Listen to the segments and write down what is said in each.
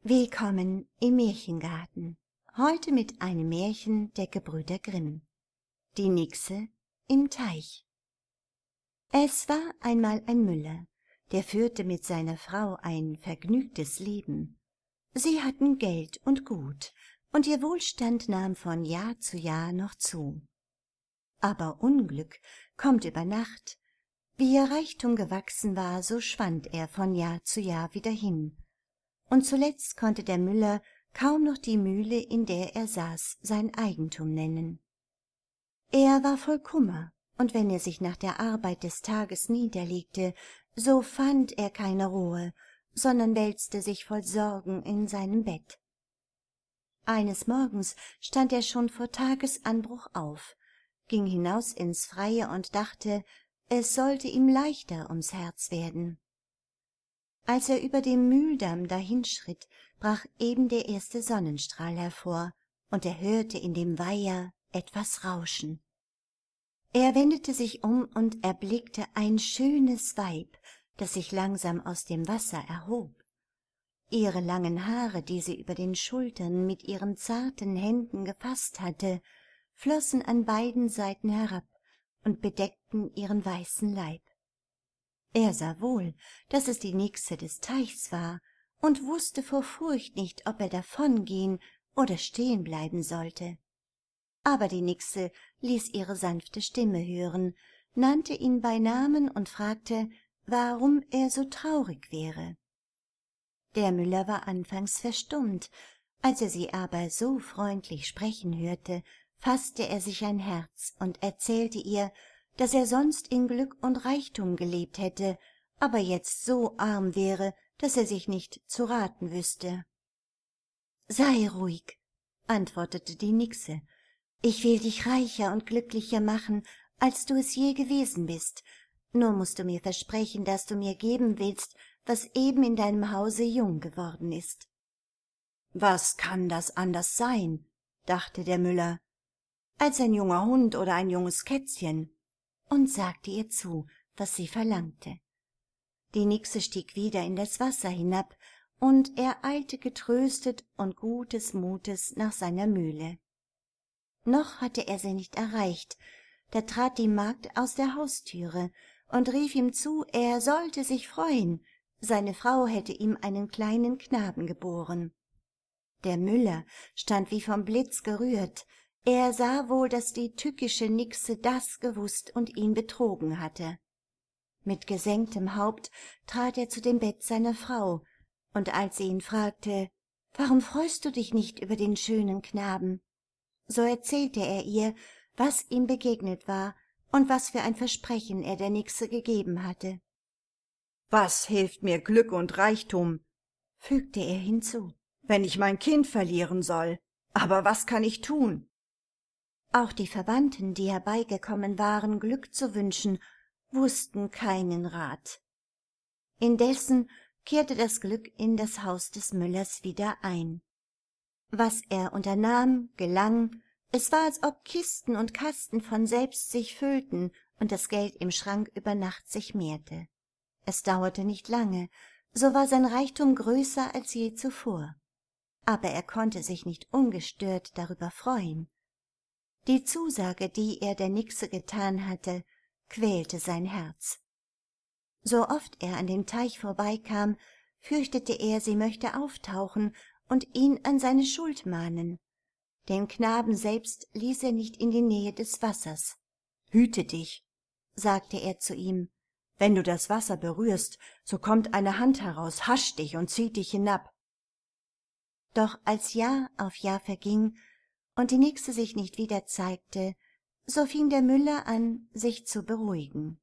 Willkommen im Märchengarten. Heute mit einem Märchen der Gebrüder Grimm. Die Nixe im Teich. Es war einmal ein Müller, der führte mit seiner Frau ein vergnügtes Leben. Sie hatten Geld und Gut, und ihr Wohlstand nahm von Jahr zu Jahr noch zu. Aber Unglück kommt über Nacht. Wie ihr Reichtum gewachsen war, so schwand er von Jahr zu Jahr wieder hin. Und zuletzt konnte der Müller kaum noch die Mühle, in der er saß, sein Eigentum nennen. Er war voll Kummer, und wenn er sich nach der Arbeit des Tages niederlegte, so fand er keine Ruhe, sondern wälzte sich voll Sorgen in seinem Bett. Eines Morgens stand er schon vor Tagesanbruch auf, ging hinaus ins Freie und dachte, es sollte ihm leichter ums Herz werden. Als er über dem Mühldamm dahinschritt, brach eben der erste Sonnenstrahl hervor, und er hörte in dem Weiher etwas rauschen. Er wendete sich um und erblickte ein schönes Weib, das sich langsam aus dem Wasser erhob. Ihre langen Haare, die sie über den Schultern mit ihren zarten Händen gefasst hatte, flossen an beiden Seiten herab und bedeckten ihren weißen Leib. Er sah wohl, dass es die Nixe des Teichs war, und wusste vor Furcht nicht, ob er davongehen oder stehen bleiben sollte. Aber die Nixe ließ ihre sanfte Stimme hören, nannte ihn bei Namen und fragte, warum er so traurig wäre. Der Müller war anfangs verstummt, als er sie aber so freundlich sprechen hörte, faßte er sich ein Herz und erzählte ihr, dass er sonst in Glück und Reichtum gelebt hätte, aber jetzt so arm wäre, dass er sich nicht zu raten wüsste. »Sei ruhig«, antwortete die Nixe, »ich will dich reicher und glücklicher machen, als du es je gewesen bist. Nur musst du mir versprechen, dass du mir geben willst, was eben in deinem Hause jung geworden ist.« »Was kann das anders sein?« dachte der Müller, »als ein junger Hund oder ein junges Kätzchen«, und sagte ihr zu, was sie verlangte. Die Nixe stieg wieder in das Wasser hinab, und er eilte getröstet und gutes Mutes nach seiner Mühle. Noch hatte er sie nicht erreicht, da trat die Magd aus der Haustüre und rief ihm zu, er sollte sich freuen, seine Frau hätte ihm einen kleinen Knaben geboren. Der Müller stand wie vom Blitz gerührt. Er sah wohl, dass die tückische Nixe das gewußt und ihn betrogen hatte. Mit gesenktem Haupt trat er zu dem Bett seiner Frau, und als sie ihn fragte, »Warum freust du dich nicht über den schönen Knaben?«, so erzählte er ihr, was ihm begegnet war und was für ein Versprechen er der Nixe gegeben hatte. »Was hilft mir Glück und Reichtum«, fügte er hinzu, »wenn ich mein Kind verlieren soll? Aber was kann ich tun?« Auch die Verwandten, die herbeigekommen waren, Glück zu wünschen, wussten keinen Rat. Indessen kehrte das Glück in das Haus des Müllers wieder ein. Was er unternahm, gelang, es war, als ob Kisten und Kasten von selbst sich füllten und das Geld im Schrank über Nacht sich mehrte. Es dauerte nicht lange, so war sein Reichtum größer als je zuvor. Aber er konnte sich nicht ungestört darüber freuen. Die Zusage, die er der Nixe getan hatte, quälte sein Herz. So oft er an dem Teich vorbeikam, fürchtete er, sie möchte auftauchen und ihn an seine Schuld mahnen. Den Knaben selbst ließ er nicht in die Nähe des Wassers. »Hüte dich«, sagte er zu ihm, »wenn du das Wasser berührst, so kommt eine Hand heraus, hascht dich und zieht dich hinab.« Doch als Jahr auf Jahr verging und die Nixe sich nicht wieder zeigte, so fing der Müller an, sich zu beruhigen.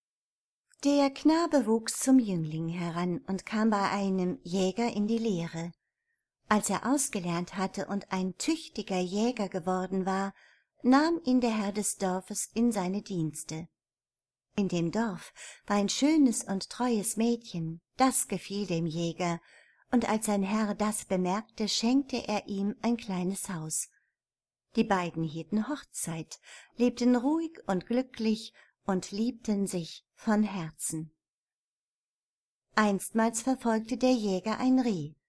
Der Knabe wuchs zum Jüngling heran und kam bei einem Jäger in die Lehre. Als er ausgelernt hatte und ein tüchtiger Jäger geworden war, nahm ihn der Herr des Dorfes in seine Dienste. In dem Dorf war ein schönes und treues Mädchen, das gefiel dem Jäger, und als sein Herr das bemerkte, schenkte er ihm ein kleines Haus. Die beiden hielten Hochzeit, lebten ruhig und glücklich und liebten sich von Herzen. Einstmals verfolgte der Jäger ein Reh.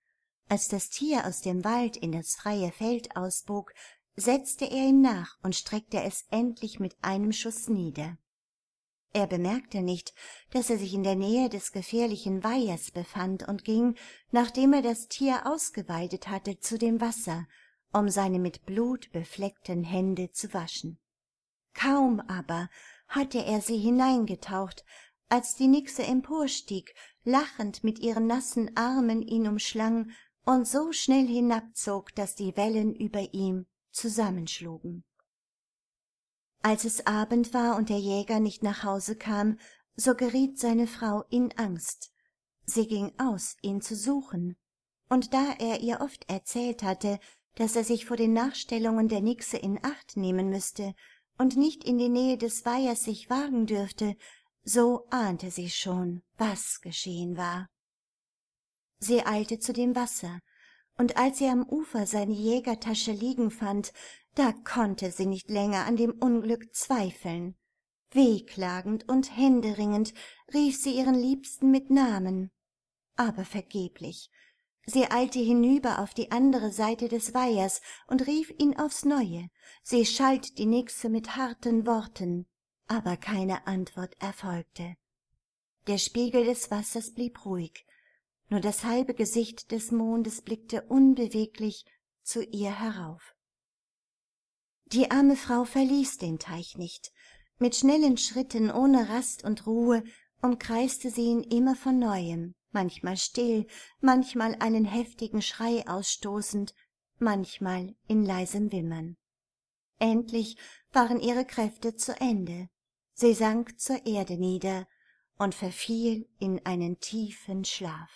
Als das Tier aus dem Wald in das freie Feld ausbog, setzte er ihm nach und streckte es endlich mit einem Schuss nieder. Er bemerkte nicht, dass er sich in der Nähe des gefährlichen Weihers befand und ging, nachdem er das Tier ausgeweidet hatte, zu dem Wasser, um seine mit Blut befleckten Hände zu waschen. Kaum aber hatte er sie hineingetaucht, als die Nixe emporstieg, lachend mit ihren nassen Armen ihn umschlang und so schnell hinabzog, daß die Wellen über ihm zusammenschlugen. Als es Abend war und der Jäger nicht nach Hause kam, so geriet seine Frau in Angst. Sie ging aus, ihn zu suchen, und da er ihr oft erzählt hatte, dass er sich vor den Nachstellungen der Nixe in Acht nehmen müsste und nicht in die Nähe des Weihers sich wagen dürfte, so ahnte sie schon, was geschehen war. Sie eilte zu dem Wasser, und als sie am Ufer seine Jägertasche liegen fand, da konnte sie nicht länger an dem Unglück zweifeln. Wehklagend und händeringend rief sie ihren Liebsten mit Namen, aber vergeblich. Sie eilte hinüber auf die andere Seite des Weihers und rief ihn aufs Neue. Sie schalt die Nixe mit harten Worten, aber keine Antwort erfolgte. Der Spiegel des Wassers blieb ruhig, nur das halbe Gesicht des Mondes blickte unbeweglich zu ihr herauf. Die arme Frau verließ den Teich nicht. Mit schnellen Schritten, ohne Rast und Ruhe, umkreiste sie ihn immer von Neuem, manchmal still, manchmal einen heftigen Schrei ausstoßend, manchmal in leisem Wimmern. Endlich waren ihre Kräfte zu Ende. Sie sank zur Erde nieder und verfiel in einen tiefen Schlaf.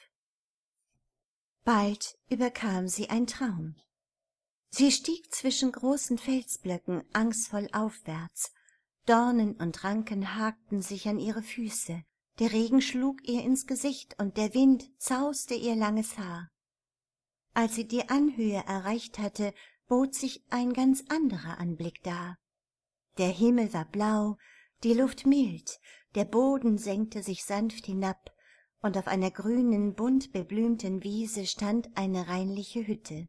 Bald überkam sie ein Traum. Sie stieg zwischen großen Felsblöcken angstvoll aufwärts. Dornen und Ranken hakten sich an ihre Füße. Der Regen schlug ihr ins Gesicht und der Wind zauste ihr langes Haar. Als sie die Anhöhe erreicht hatte, bot sich ein ganz anderer Anblick dar. Der Himmel war blau, die Luft mild, der Boden senkte sich sanft hinab, und auf einer grünen, bunt beblümten Wiese stand eine reinliche Hütte.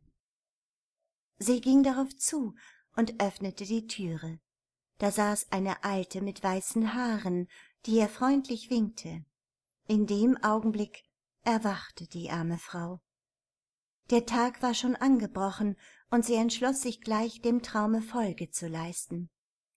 Sie ging darauf zu und öffnete die Türe. Da saß eine Alte mit weißen Haaren, die ihr freundlich winkte. In dem Augenblick erwachte die arme Frau. Der Tag war schon angebrochen, und sie entschloss sich gleich, dem Traume Folge zu leisten.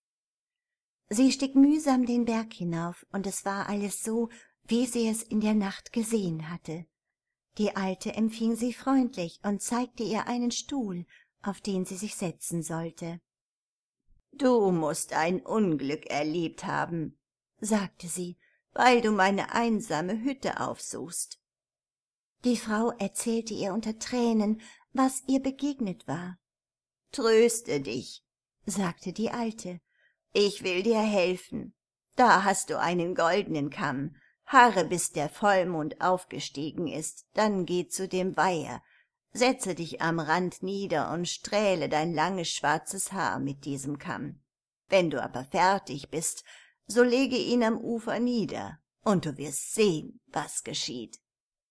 Sie stieg mühsam den Berg hinauf, und es war alles so, wie sie es in der Nacht gesehen hatte. Die Alte empfing sie freundlich und zeigte ihr einen Stuhl, auf den sie sich setzen sollte. »Du mußt ein Unglück erlebt haben«, sagte sie, »weil du meine einsame Hütte aufsuchst.« Die Frau erzählte ihr unter Tränen, was ihr begegnet war. »Tröste dich«, sagte die Alte, »ich will dir helfen. Da hast du einen goldenen Kamm. Harre, bis der Vollmond aufgestiegen ist, dann geh zu dem Weiher. Setze dich am Rand nieder und strähle dein langes schwarzes Haar mit diesem Kamm. Wenn du aber fertig bist, so lege ihn am Ufer nieder, und du wirst sehen, was geschieht.«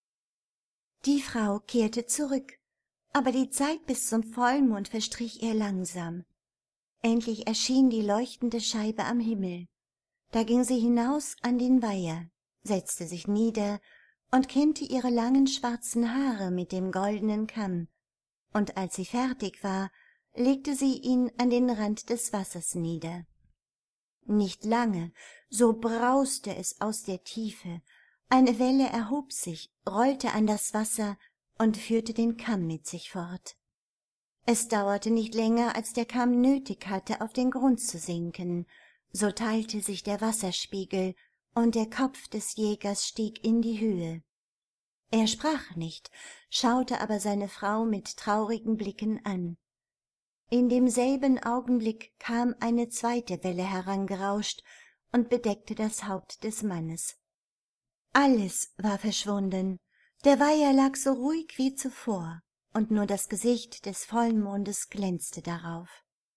Die Frau kehrte zurück, aber die Zeit bis zum Vollmond verstrich ihr langsam. Endlich erschien die leuchtende Scheibe am Himmel. Da ging sie hinaus an den Weiher, setzte sich nieder und kämmte ihre langen schwarzen Haare mit dem goldenen Kamm, und als sie fertig war, legte sie ihn an den Rand des Wassers nieder. Nicht lange, so brauste es aus der Tiefe, eine Welle erhob sich, rollte an das Wasser und führte den Kamm mit sich fort. Es dauerte nicht länger, als der Kamm nötig hatte, auf den Grund zu sinken, so teilte sich der Wasserspiegel, und der Kopf des Jägers stieg in die Höhe. Er sprach nicht, schaute aber seine Frau mit traurigen Blicken an. In demselben Augenblick kam eine zweite Welle herangerauscht und bedeckte das Haupt des Mannes. Alles war verschwunden, der Weiher lag so ruhig wie zuvor, und nur das Gesicht des Vollmondes glänzte darauf.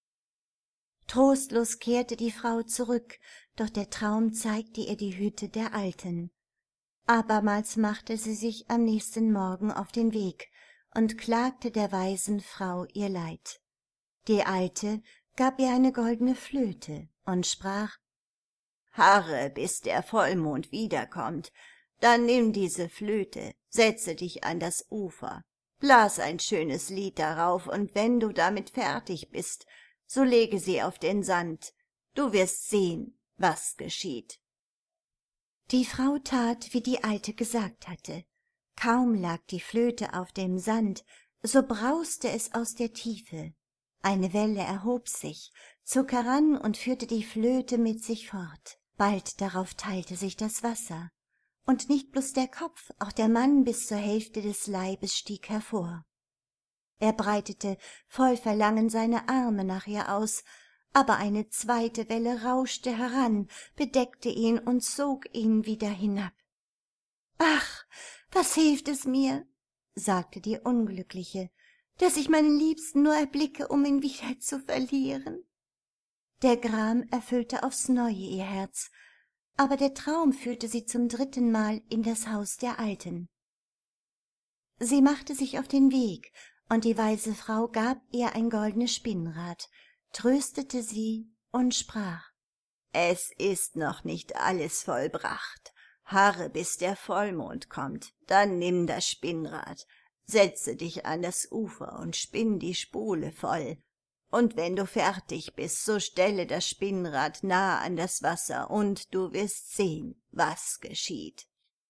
Trostlos kehrte die Frau zurück, doch der Traum zeigte ihr die Hütte der Alten. Abermals machte sie sich am nächsten Morgen auf den Weg, und klagte der weisen Frau ihr Leid. Die Alte gab ihr eine goldene Flöte und sprach: »Harre, bis der Vollmond wiederkommt, dann nimm diese Flöte, setze dich an das Ufer, blas ein schönes Lied darauf, und wenn du damit fertig bist, so lege sie auf den Sand, du wirst sehen, was geschieht.« Die Frau tat, wie die Alte gesagt hatte. Kaum lag die Flöte auf dem Sand, so brauste es aus der Tiefe. Eine Welle erhob sich, zog heran und führte die Flöte mit sich fort. Bald darauf teilte sich das Wasser, und nicht bloß der Kopf, auch der Mann bis zur Hälfte des Leibes stieg hervor. Er breitete voll Verlangen seine Arme nach ihr aus, aber eine zweite Welle rauschte heran, bedeckte ihn und zog ihn wieder hinab. »Ach, was hilft es mir«, sagte die Unglückliche, »dass ich meinen Liebsten nur erblicke, um ihn wieder zu verlieren?« Der Gram erfüllte aufs Neue ihr Herz, aber der Traum führte sie zum 3. Mal in das Haus der Alten. Sie machte sich auf den Weg, und die weise Frau gab ihr ein goldenes Spinnrad, tröstete sie und sprach: »Es ist noch nicht alles vollbracht. Harre, bis der Vollmond kommt, dann nimm das Spinnrad, setze dich an das Ufer und spinn die Spule voll. Und wenn du fertig bist, so stelle das Spinnrad nah an das Wasser, und du wirst sehen, was geschieht.«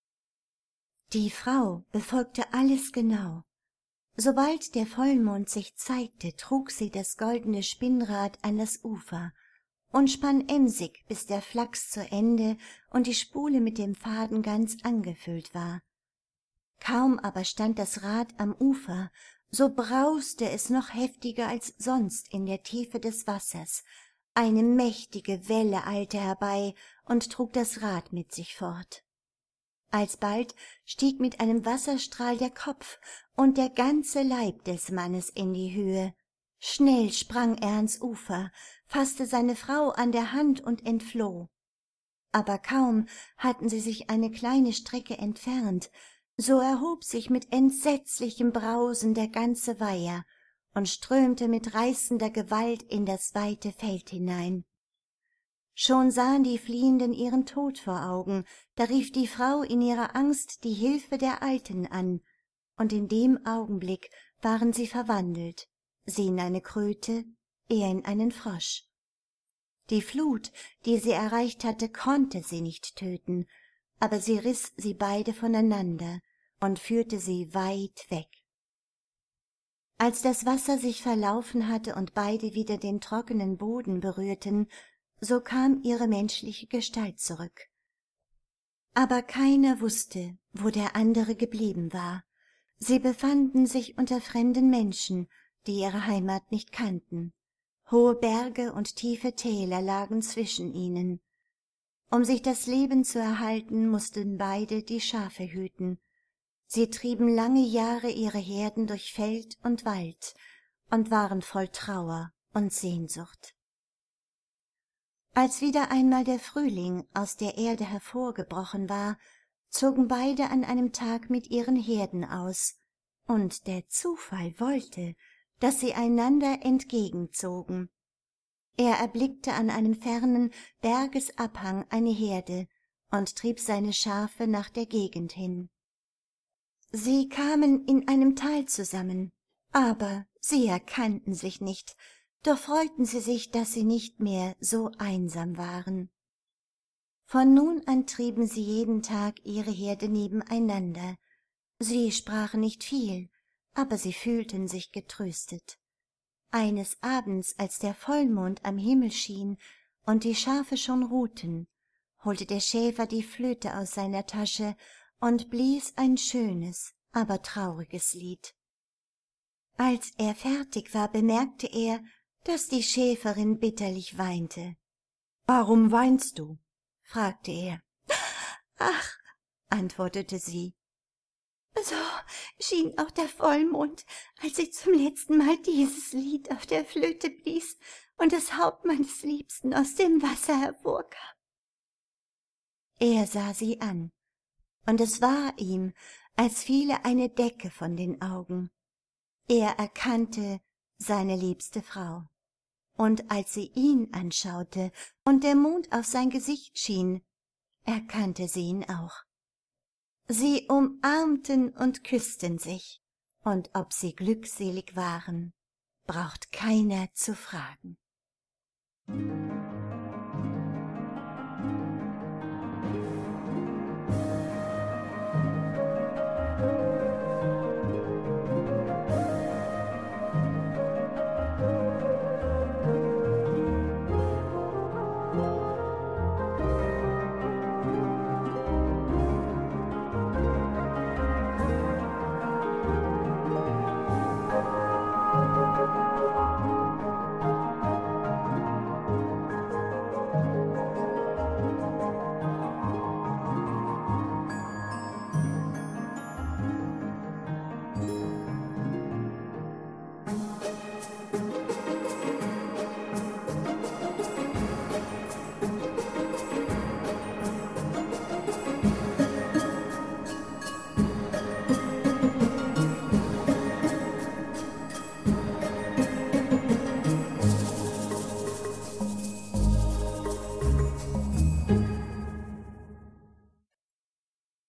Die Frau befolgte alles genau. Sobald der Vollmond sich zeigte, trug sie das goldene Spinnrad an das Ufer und spann emsig, bis der Flachs zu Ende und die Spule mit dem Faden ganz angefüllt war. Kaum aber stand das Rad am Ufer, so brauste es noch heftiger als sonst in der Tiefe des Wassers. Eine mächtige Welle eilte herbei und trug das Rad mit sich fort. Alsbald stieg mit einem Wasserstrahl der Kopf und der ganze Leib des Mannes in die Höhe. Schnell sprang er ans Ufer, faßte seine Frau an der Hand und entfloh. Aber kaum hatten sie sich eine kleine Strecke entfernt, so erhob sich mit entsetzlichem Brausen der ganze Weiher und strömte mit reißender Gewalt in das weite Feld hinein. Schon sahen die Fliehenden ihren Tod vor Augen, da rief die Frau in ihrer Angst die Hilfe der Alten an, und in dem Augenblick waren sie verwandelt, sie in eine Kröte, er in einen Frosch. Die Flut, die sie erreicht hatte, konnte sie nicht töten, aber sie riß sie beide voneinander und führte sie weit weg. Als das Wasser sich verlaufen hatte und beide wieder den trockenen Boden berührten, so kam ihre menschliche Gestalt zurück. Aber keiner wusste, wo der andere geblieben war. Sie befanden sich unter fremden Menschen, die ihre Heimat nicht kannten. Hohe Berge und tiefe Täler lagen zwischen ihnen. Um sich das Leben zu erhalten, mussten beide die Schafe hüten. Sie trieben lange Jahre ihre Herden durch Feld und Wald und waren voll Trauer und Sehnsucht. Als wieder einmal der Frühling aus der Erde hervorgebrochen war, zogen beide an einem Tag mit ihren Herden aus, und der Zufall wollte, dass sie einander entgegenzogen. Er erblickte an einem fernen Bergesabhang eine Herde und trieb seine Schafe nach der Gegend hin. Sie kamen in einem Tal zusammen, aber sie erkannten sich nicht, doch freuten sie sich, dass sie nicht mehr so einsam waren. Von nun an trieben sie jeden Tag ihre Herde nebeneinander. Sie sprachen nicht viel, aber sie fühlten sich getröstet. Eines Abends, als der Vollmond am Himmel schien und die Schafe schon ruhten, holte der Schäfer die Flöte aus seiner Tasche und blies ein schönes, aber trauriges Lied. Als er fertig war, bemerkte er, dass die Schäferin bitterlich weinte. »Warum weinst du?« fragte er. »Ach«, antwortete sie, »so schien auch der Vollmond, als ich zum letzten Mal dieses Lied auf der Flöte blies und das Haupt meines Liebsten aus dem Wasser hervorkam.« Er sah sie an, und es war ihm, als fiele eine Decke von den Augen. Er erkannte seine liebste Frau, und als sie ihn anschaute und der Mond auf sein Gesicht schien, erkannte sie ihn auch. Sie umarmten und küssten sich, und ob sie glückselig waren, braucht keiner zu fragen.